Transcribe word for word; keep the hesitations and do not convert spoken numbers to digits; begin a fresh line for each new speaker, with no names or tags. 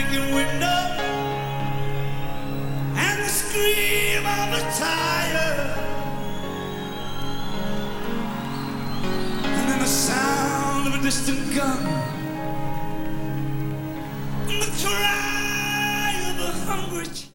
creaking window and the scream of a tire, and then the sound of a distant gun, and the cry of a hungry child.